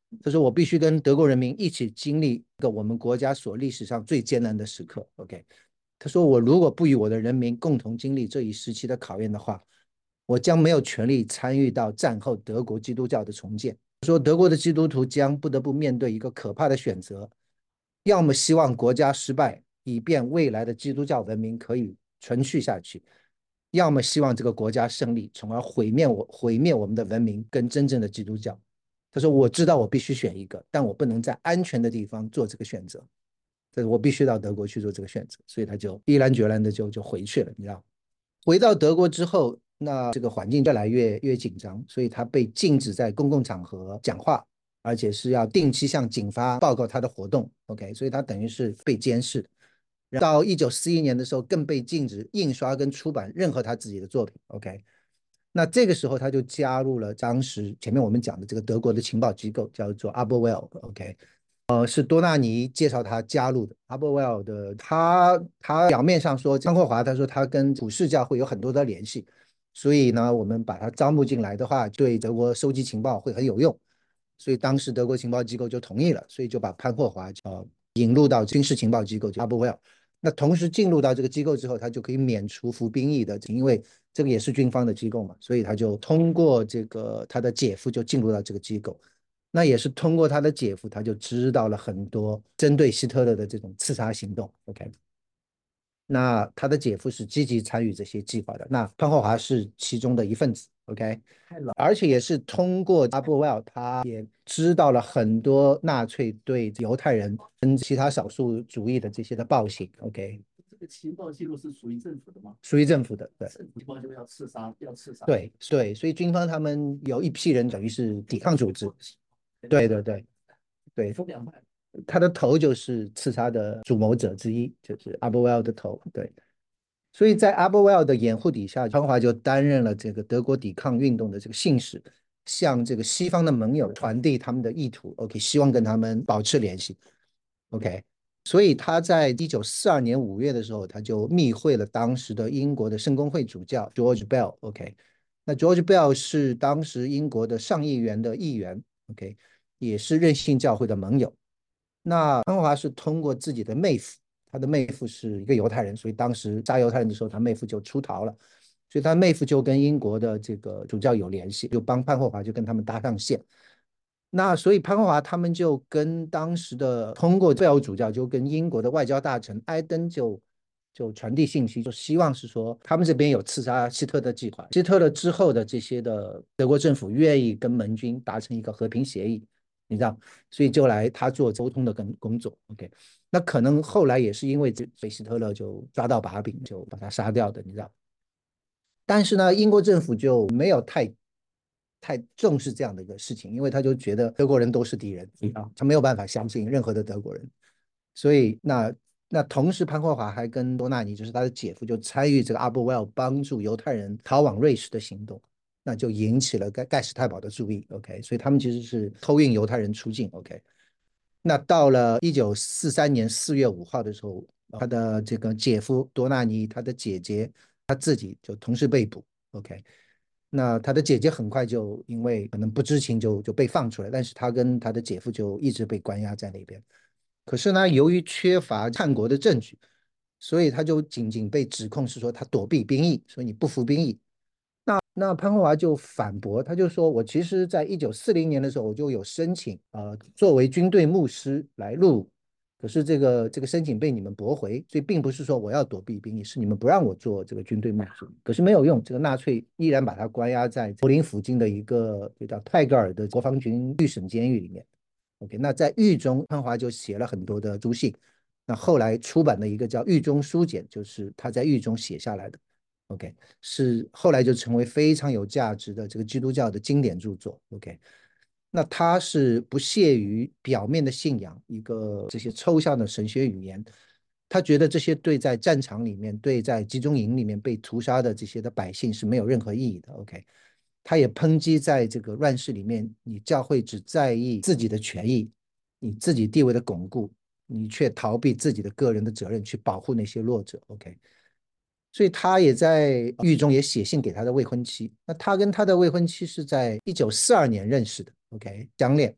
他说我必须跟德国人民一起经历一个我们国家所历史上最艰难的时刻。OK，他说我如果不与我的人民共同经历这一时期的考验的话，我将没有权利参与到战后德国基督教的重建。说德国的基督徒将不得不面对一个可怕的选择，要么希望国家失败，以便未来的基督教文明可以存续下去，要么希望这个国家胜利，从而毁灭我毁灭我们的文明跟真正的基督教。他说我知道我必须选一个，但我不能在安全的地方做这个选择，但是我必须到德国去做这个选择，所以他就毅然决然的就就回去了，你知道。回到德国之后，那这个环境越来越越紧张，所以他被禁止在公共场合讲话，而且是要定期向警方报告他的活动。OK，所以他等于是被监视。到一九四一年的时候，更被禁止印刷跟出版任何他自己的作品。OK，那这个时候他就加入了当时前面我们讲的这个德国的情报机构，叫做 Abwehr。OK，呃，是多纳尼介绍他加入的。阿伯威尔的他，他表面上说，张霍华他说他跟普世教会有很多的联系，所以呢，我们把他招募进来的话，对德国收集情报会很有用。所以当时德国情报机构就同意了，所以就把潘霍华呃引入到军事情报机构，就阿伯威尔。那同时进入到这个机构之后，他就可以免除服兵役的，因为这个也是军方的机构嘛，所以他就通过这个他的姐夫就进入到这个机构。那也是通过他的姐夫，他就知道了很多针对希特勒的这种刺杀行动。OK，那他的姐夫是积极参与这些计划的，那潘霍华是其中的一份子。OK，而且也是通过阿布威尔，他也知道了很多纳粹对犹太人跟其他少数主义的这些的暴行。OK， 这个情报记录是属于政府的吗？ 属于政府的，对。 政府情报就要刺杀，要刺杀。 对对，所以军方他们有一批人等于是抵抗组织。对对对对， 分两派。 他的头就是刺杀的主谋者之一，就是阿伯威尔的头。对，所以在阿伯威尔的掩护底下，潘华就担任了这个德国抵抗运动的这个信使，向这个西方的盟友传递他们的意图。OK，希望跟他们保持联系。OK，所以他在一九四二年五月的时候，他就密会了当时的英国的圣公会主教 George Bell。OK，那 George Bell 是当时英国的上议员的议员。OK，也是任性教会的盟友。那潘华是通过自己的妹夫，他的妹夫是一个犹太人，所以当时杀犹太人的时候，他妹夫就出逃了，所以他妹夫就跟英国的这个主教有联系，就帮潘霍华就跟他们搭上线。那所以潘霍华他们就跟当时的通过贝尔主教就跟英国的外交大臣埃登就就传递信息，就希望是说他们这边有刺杀希特勒的计划，希特勒之后的这些的德国政府愿意跟盟军达成一个和平协议，你知道，所以就来他做沟通的工工作。OK，那可能后来也是因为这被希特勒就抓到把柄，就把他杀掉的，你知道。但是呢，英国政府就没有太太重视这样的一个事情，因为他就觉得德国人都是敌人啊，他没有办法相信任何的德国人。所以那那同时，潘霍华还跟多纳尼，就是他的姐夫，就参与这个阿伯威尔帮助犹太人逃往瑞士的行动，那就引起了盖盖世太保的注意。OK，所以他们其实是偷运犹太人出境。OK，那到了一九四三年四月五号的时候，他的这个姐夫多纳尼，他的姐姐，他自己就同时被捕。OK，那他的姐姐很快就因为可能不知情就就被放出来，但是他跟他的姐夫就一直被关押在那边。可是呢，由于缺乏叛国的证据，所以他就仅仅被指控是说他躲避兵役，所以你不服兵役。那潘霍华就反驳，他就说：“我其实在一九四零年的时候，我就有申请，呃，作为军队牧师来入伍，可是这个这个申请被你们驳回，所以并不是说我要躲避兵役，是你们不让我做这个军队牧师。可是没有用，这个纳粹依然把他关押在柏林附近的一个就叫泰戈尔的国防军预审监狱里面。OK，那在狱中，潘华就写了很多的书信，那后来出版的一个叫《狱中书简》，就是他在狱中写下来的。OK，是后来就成为非常有价值的这个基督教的经典著作。OK，那他是不屑于表面的信仰，一个这些抽象的神学语言，他觉得这些对在战场里面、对在集中营里面被屠杀的这些的百姓是没有任何意义的。OK，他也抨击在这个乱世里面，你教会只在意自己的权益，你自己地位的巩固，你却逃避自己的个人的责任去保护那些弱者。OK，所以他也在狱中也写信给他的未婚妻。那他跟他的未婚妻是在一九四二年认识的。OK，相恋。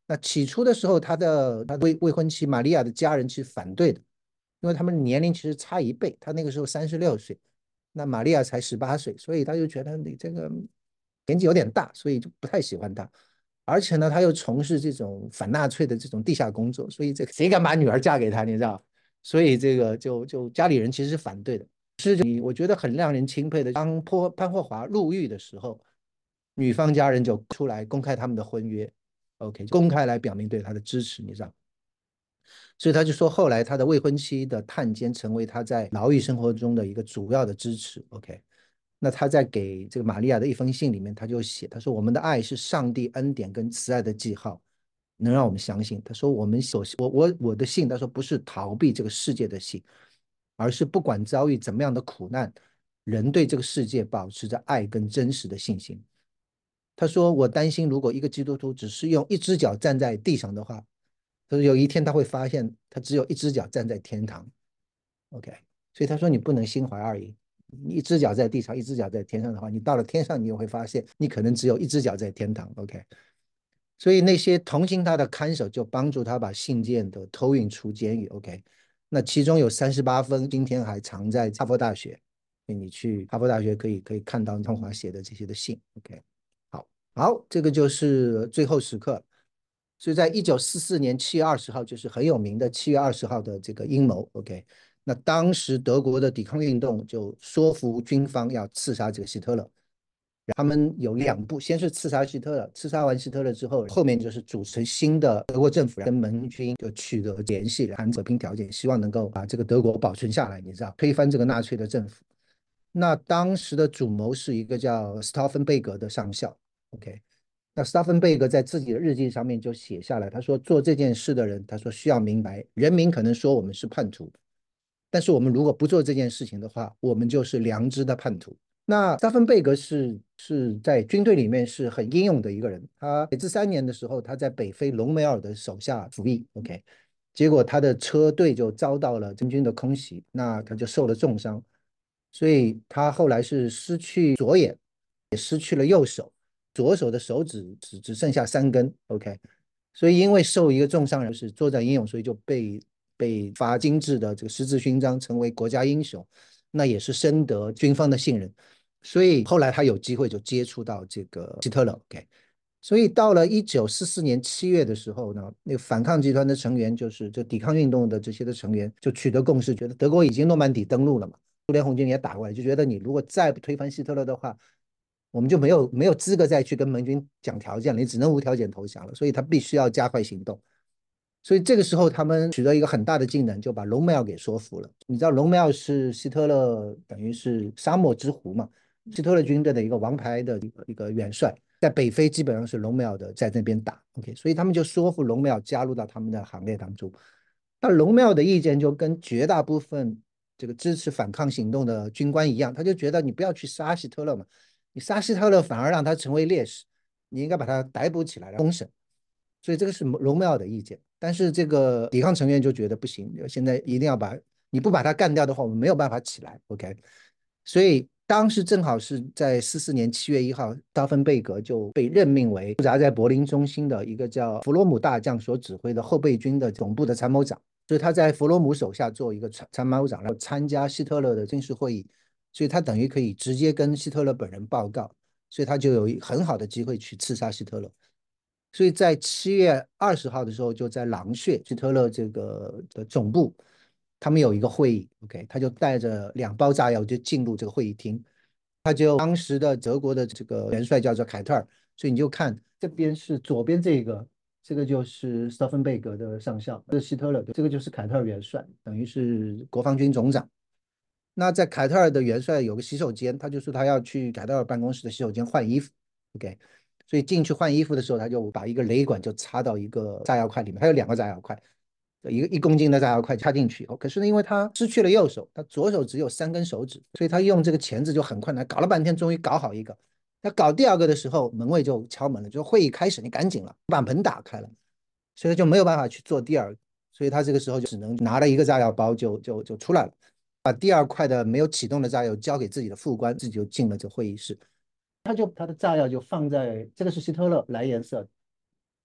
那起初的时候，他的他未未婚妻玛利亚的家人其实反对的，因为他们年龄其实差一倍，他那个时候三十六岁，那玛利亚才十八岁，所以他就觉得你这个年纪有点大，所以就不太喜欢他。而且呢，他又从事这种反纳粹的这种地下工作，所以这个谁敢把女儿嫁给他，你知道？所以这个就就家里人其实是反对的。是我觉得很让人钦佩的，当坡潘霍华入狱的时候，女方家人就出来公开他们的婚约，OK，公开来表明对他的支持，你知道？所以他就说，后来他的未婚妻的探监成为他在牢狱生活中的一个主要的支持，OK。那他在给这个玛利亚的一封信里面，他就写，他说我们的爱是上帝恩典跟慈爱的记号，能让我们相信。他说我们所我我我的信，他说不是逃避这个世界的信，而是不管遭遇怎么样的苦难，人对这个世界保持着爱跟真实的信心。他说我担心，如果一个基督徒只是用一只脚站在地上的话，他说有一天他会发现他只有一只脚站在天堂。OK，所以他说你不能心怀二意。你一只脚在地上，一只脚在天上的话，你到了天上，你又会发现你可能只有一只脚在天堂。OK，所以那些同情他的看守就帮助他把信件的偷运出监狱。OK，那其中有三十八封今天还藏在哈佛大学，你去哈佛大学可以可以看到汤华写的这些的信。OK，好，好，这个就是最后时刻。所以在一九四四年七月二十号，就是很有名的七月二十号的这个阴谋。OK，那当时德国的抵抗运动就说服军方要刺杀这个希特勒。他们有两步，先是刺杀希特勒，刺杀完希特勒之后，后面就是组成新的德国政府，跟盟军就取得联系，谈和平条件，希望能够把这个德国保存下来，你知道，推翻这个纳粹的政府。那当时的主谋是一个叫斯陶芬贝格的上校。OK，那斯陶芬贝格在自己的日记上面就写下来，他说做这件事的人，他说需要明白，人民可能说我们是叛徒，但是我们如果不做这件事情的话，我们就是良知的叛徒。那斯塔芬贝格是是在军队里面是很英勇的一个人。他北至三年的时候，他在北非隆美尔的手下服役，OK，结果他的车队就遭到了真军的空袭，那他就受了重伤，所以他后来是失去左眼，也失去了右手，左手的手指只只剩下三根，OK，所以因为受一个重伤，是作战英勇，所以就被被发精致的这个十字勋章，成为国家英雄，那也是深得军方的信任。所以后来他有机会就接触到这个希特勒。OK，所以到了一九四四年七月的时候呢，那个反抗集团的成员，就是就抵抗运动的这些的成员，就取得共识，觉得德国已经诺曼底登陆了嘛，苏联红军也打过来，就觉得你如果再不推翻希特勒的话，我们就没有没有资格再去跟盟军讲条件了，你只能无条件投降了，所以他必须要加快行动。所以这个时候，他们取得一个很大的进展，就把隆美尔给说服了。你知道隆美尔是希特勒等于是沙漠之狐嘛，希特勒军队的一个王牌的一个一个元帅，在北非基本上是隆美尔的在那边打。OK，所以他们就说服隆美尔加入到他们的行列当中。那隆美尔的意见就跟绝大部分这个支持反抗行动的军官一样，他就觉得你不要去杀希特勒嘛，你杀希特勒反而让他成为烈士，你应该把他逮捕起来公审。所以这个是隆美尔的意见，但是这个抵抗成员就觉得不行，现在一定要把你不把他干掉的话，我们没有办法起来。OK，所以当时正好是在四四年七月一号，达芬贝格就被任命为驻扎在柏林中心的一个叫弗罗姆大将所指挥的后备军的总部的参谋长，所以他在弗罗姆手下做一个参谋长，然后参加希特勒的军事会议，所以他等于可以直接跟希特勒本人报告，所以他就有很好的机会去刺杀希特勒。所以在七月二十号的时候，就在狼穴希特勒这个的总部，他们有一个会议。OK，他就带着两包炸药就进入这个会议厅，他就当时的德国的这个元帅叫做凯特尔，所以你就看这边是左边这个，这个就是斯特芬贝格的上校，这是希特勒，这个就是凯特尔元帅，等于是国防军总长。那在凯特尔的元帅有个洗手间，他就说他要去凯特尔办公室的洗手间换衣服。OK，所以进去换衣服的时候，他就把一个雷管就插到一个炸药块里面，他有两个炸药块，一个一公斤的炸药块插进去以后，可是呢，因为他失去了右手，他左手只有三根手指，所以他用这个钳子就很困难，搞了半天，终于搞好一个。他搞第二个的时候，门卫就敲门了，就会议开始，你赶紧了，把门打开了，所以就没有办法去做第二个，所以他这个时候就只能拿了一个炸药包就就就出来了，把第二块的没有启动的炸药交给自己的副官，自己就进了这会议室。他就他的炸药就放在这个是希特勒蓝颜色，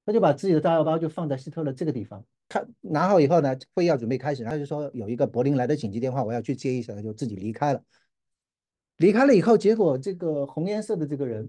他就把自己的炸药包就放在希特勒这个地方。他拿好以后呢，会议要准备开始，他就说有一个柏林来的紧急电话，我要去接一下，他就自己离开了。离开了以后，结果这个红颜色的这个人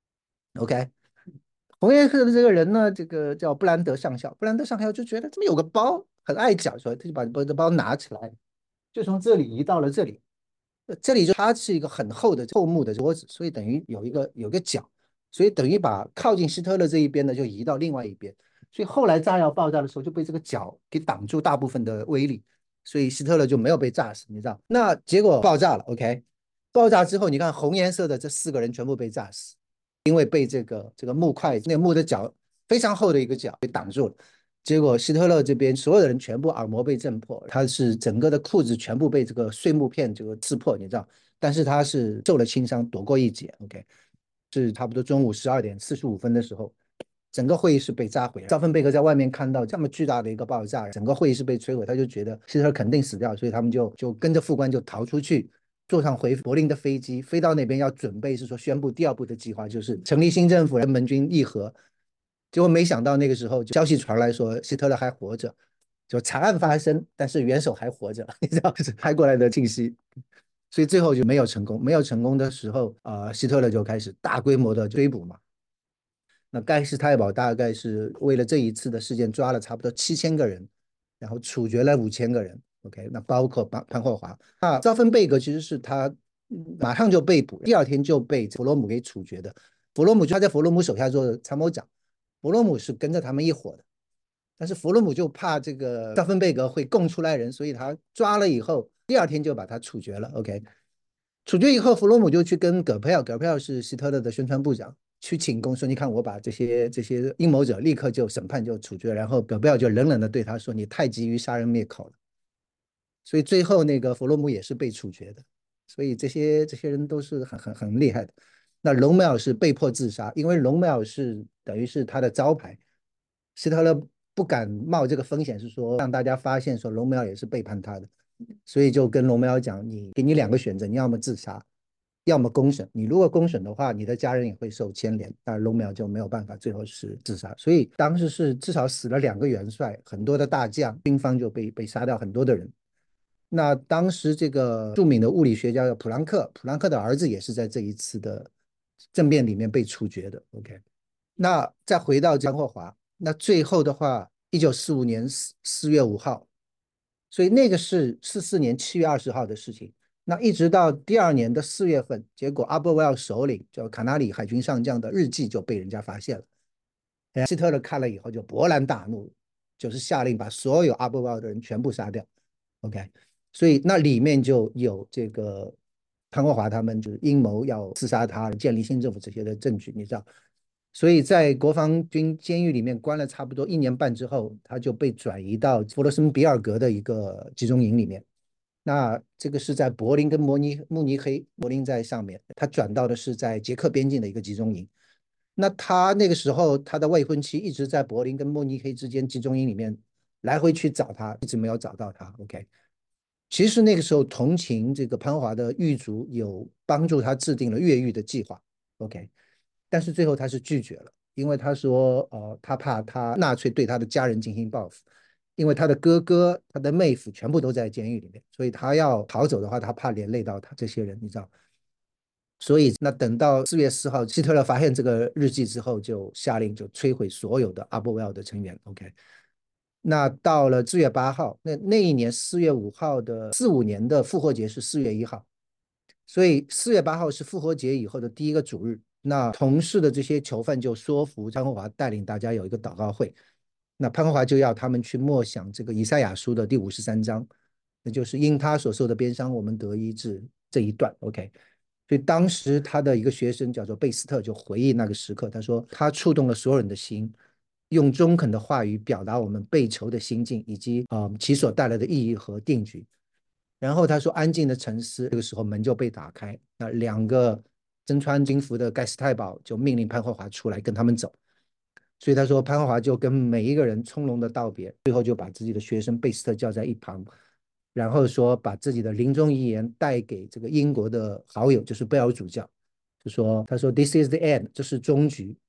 ，OK，红颜色的这个人呢，这个叫布兰德上校。布兰德上校就觉得这么有个包很碍脚，所以他就把这包拿起来，就从这里移到了这里。呃这里就它是一个很厚的厚木的桌子，所以等于有一个有个角，所以等于把靠近希特勒这一边的就移到另外一边。所以后来炸药爆炸的时候就被这个角给挡住大部分的威力，所以希特勒就没有被炸死，你知道？那结果爆炸了，OK，爆炸之后，你看红颜色的这四个人全部被炸死。因为被这个这个木块那个木的角非常厚的一个角给挡住了。结果希特勒这边所有的人全部耳膜被震破，他是整个的裤子全部被这个碎木片这个刺破，你知道？但是他是受了轻伤，躲过一劫。OK，是差不多中午十二点四十五分的时候，整个会议室被炸毁了。赵芬贝克在外面看到这么巨大的一个爆炸，整个会议室被摧毁，他就觉得希特勒肯定死掉，所以他们就就跟着副官就逃出去，坐上回柏林的飞机，飞到那边要准备是说宣布第二步的计划，就是成立新政府，人盟军议和。结果没想到那个时候消息传来说希特勒还活着，就惨案发生，但是元首还活着，你知道是拍过来的信息。所以最后就没有成功，没有成功的时候啊、呃，希特勒就开始大规模的追捕嘛。那盖世太保大概是为了这一次的事件抓了差不多七千个人，然后处决了五千个人。OK，那包括潘潘霍华。那赵芬贝格其实是他马上就被捕，第二天就被弗洛姆给处决的。弗洛姆他在弗洛姆手下做参谋长，弗洛姆是跟着他们一伙的，但是弗洛姆就怕这个赵芬贝格会供出来人，所以他抓了以后，第二天就把他处决了。OK，处决以后，弗洛姆就去跟葛佩尔，葛佩尔是希特勒的宣传部长，去请功说：“你看，我把这些这些阴谋者立刻就审判就处决。”然后葛佩尔就冷冷的对他说：“你太急于杀人灭口了。”所以最后那个弗洛姆也是被处决的。所以这些这些人都是很很很厉害的。那隆美尔是被迫自杀，因为隆美尔是等于是他的招牌，希特勒不敢冒这个风险，是说让大家发现说隆美尔也是背叛他的。所以就跟隆美尔讲，你给你两个选择，你要么自杀，要么公审。你如果公审的话，你的家人也会受牵连。但隆美尔就没有办法，最后是自杀。所以当时是至少死了两个元帅，很多的大将，军方就被被杀掉很多的人。那当时这个著名的物理学家普朗克，普朗克的儿子也是在这一次的政变里面被处决的。OK，那再回到江霍华，那最后的话，一九四五年四月五号。所以那个是四四年七月二十号的事情。那一直到第二年的四月份，结果阿波维尔首领叫卡纳里海军上将的日记就被人家发现了。希特勒看了以后就勃然大怒，就是下令把所有阿波维尔的人全部杀掉。OK，所以那里面就有这个潘国华他们就是阴谋要刺杀他、建立新政府这些的证据，你知道。所以在国防军监狱里面关了差不多一年半之后，他就被转移到弗罗森比尔格的一个集中营里面。那这个是在柏林跟慕尼慕尼黑，柏林在上面，他转到的是在捷克边境的一个集中营。那他那个时候他的未婚妻一直在柏林跟慕尼黑之间集中营里面来回去找他，一直没有找到他。OK，其实那个时候同情这个潘华的狱卒有帮助他制定了越狱的计划。OK，但是最后他是拒绝了，因为他说，呃，他怕他纳粹对他的家人进行报复，因为他的哥哥、他的妹夫全部都在监狱里面，所以他要逃走的话，他怕连累到他这些人，你知道。所以那等到四月四号，希特勒发现这个日记之后，就下令就摧毁所有的阿波维尔的成员。OK，那到了四月八号，那那一年四月五号的四五年的复活节是四月一号，所以四月八号是复活节以后的第一个主日。那同事的这些囚犯就说服潘国华带领大家有一个祷告会，那潘国华就要他们去默想这个以赛亚书的第五十三章，那就是因他所受的鞭伤，我们得医治这一段。OK，所以当时他的一个学生叫做贝斯特就回忆那个时刻，他说他触动了所有人的心，用中肯的话语表达我们被囚的心境以及啊、呃、其所带来的意义和定局。然后他说安静的沉思，这个时候门就被打开，那两个身穿军服的盖世太保就命令潘霍华出来跟他们走。所以他说潘霍华就跟每一个人从容的道别，最后就把自己的学生贝斯特叫在一旁，然后说把自己的临终遗言带给这个英国的好友，就是贝尔主教，就说他说 This is the end， 这是终局，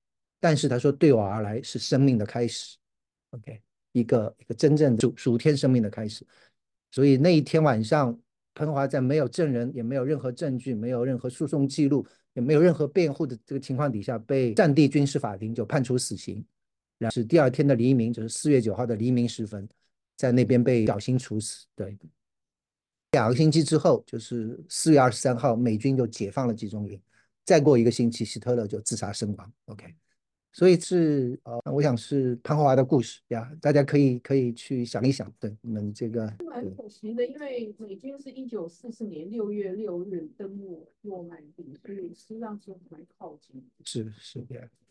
但是他说对我而来是生命的开始，OK，一个一个真正属属天生命的开始。所以那一天晚上，彭华在没有证人，也没有任何证据，没有任何诉讼记录，也没有任何辩护的这个情况底下，被战地军事法庭就判处死刑。然后是第二天的黎明，就是四月九号的黎明时分，在那边被绞刑处死。对，两个星期之后，就是四月二十三号，美军就解放了集中营。再过一个星期，希特勒就自杀身亡。OK，所以是呃，我想是潘华华的故事呀，大家可以可以去想一想。对，你们这个蛮可惜的，因为美军是一九四四年六月六日登陆诺曼底，所以实际上是蛮靠近。 是是这样。